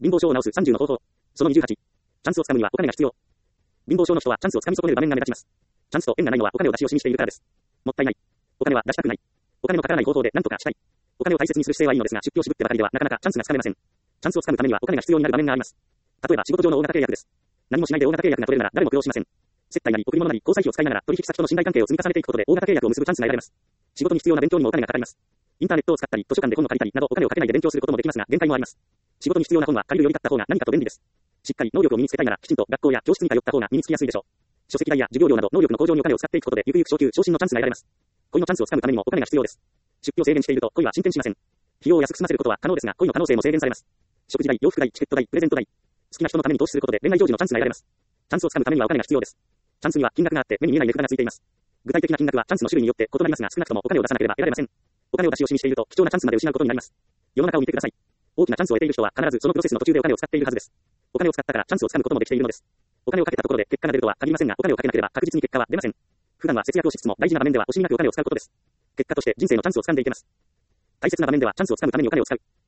貧乏症を治す30の方法。その28。チャンスをつかむにはお金が必要。貧乏症の人はチャンスをつかみ損ねる場面が目立ちます。チャンスと縁がないのはお金を出し惜しみしているからです。もったいない。お金は出したくない。お金のかからない方法で何とかしたい。お金を大切にする姿勢はいいのですが、出費を絞ってばかりではなかなかチャンスがつかめません。チャンスをつかむためにはお金が必要になる場面があります。例えば仕事上の大型契約です。何もしないで大型契約が取れるなら誰も苦労しません。接待なり贈り物なり交際費を使いながら取引先との信頼関係を積み重ねていくことで大型契約を結ぶチャンスが得られます。仕事に必要な勉強にもお金がかかります。インターネットを使ったり、図書館で本を借りたりなどお金をかけないで勉強することもできますが、限界もあります。仕事に必要な本は借りるより買った方が何かと便利です。しっかり能力を身につけたいなら、きちんと学校や教室に通った方が身につきやすいでしょう。書籍代や授業料など能力の向上にお金を使っていくことで、ゆくゆく昇給昇進のチャンスが得られます。恋のチャンスをつかむためにもお金が必要です。出費を制限していると恋は進展しません。費用を安く済ませることは可能ですが、恋の可能性も制限されます。食事代、洋服代、チケット代、プレゼント代。好きな人のために投資することで恋愛成就のチャンスが得られます。チャンスをつかむためにはお金が必要です。チャンスには金額があって目に見えない値札がついています。具体的な金額はチャンスの種類によって異なりますが、少なくともお金を出さなければ得られません。お金を出し惜しみしていると貴重なチャンスまで失うことになります。世の中を見てください。大きなチャンスを得ている人は必ずそのプロセスの途中でお金を使っているはずです。お金を使ったからチャンスをつかむこともできているのです。お金をかけたところで結果が出るとは限りませんが、お金をかけなければ確実に結果は出ません。普段は節約をしつつも大事な場面では惜しみなくお金を使うことです。結果として人生のチャンスをつかんでいけます。大切な場面ではチャンスをつかむためにお金を使う。